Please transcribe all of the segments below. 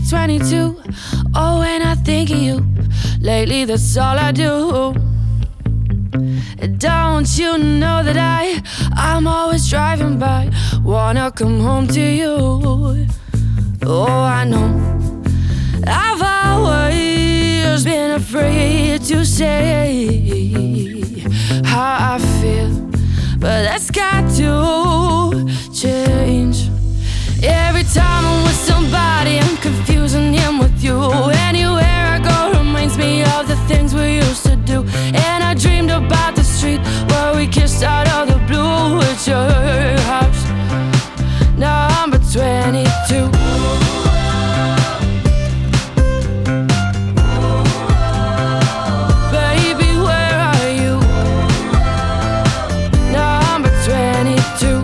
22. Oh, when I think of you, lately that's all I do. Don't you know that I'm always driving by, wanna come home to you. Oh, I know I've always been afraid to say how I feel, but that's got to change. Every time I'm with somebody, I'm confusing him with you. Anywhere I go reminds me of the things we used to do. And I dreamed about the street where we kissed out of the blue at your house. Number 22. Baby, where are you? Number 22.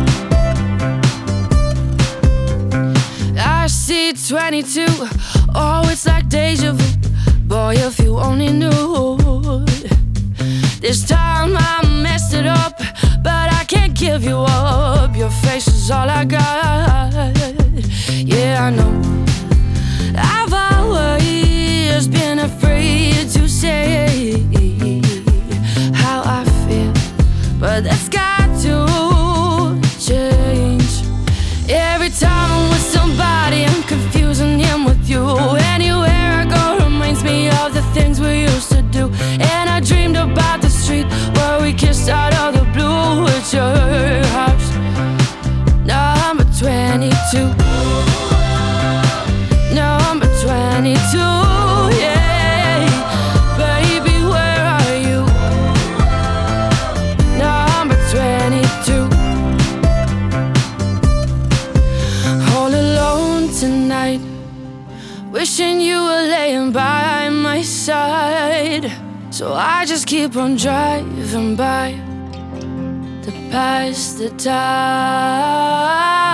I see 22. Oh, it's like deja vu. Boy, if you only knew. This time I messed it up, but I can't give you up. Your face is all I got. Yeah, I know I've always been afraid to say how I feel, but that's got to change. Every time I'm with somebody, I'm confusing him with you. Anywhere I go reminds me of the things we used to do. And I dreamed about the street where we kissed out of the blue at your house. Number 22. Number 22, yeah. Baby, where are you? Number 22. All alone tonight, wishing you were laying by my side. So I just keep on driving by to pass the time.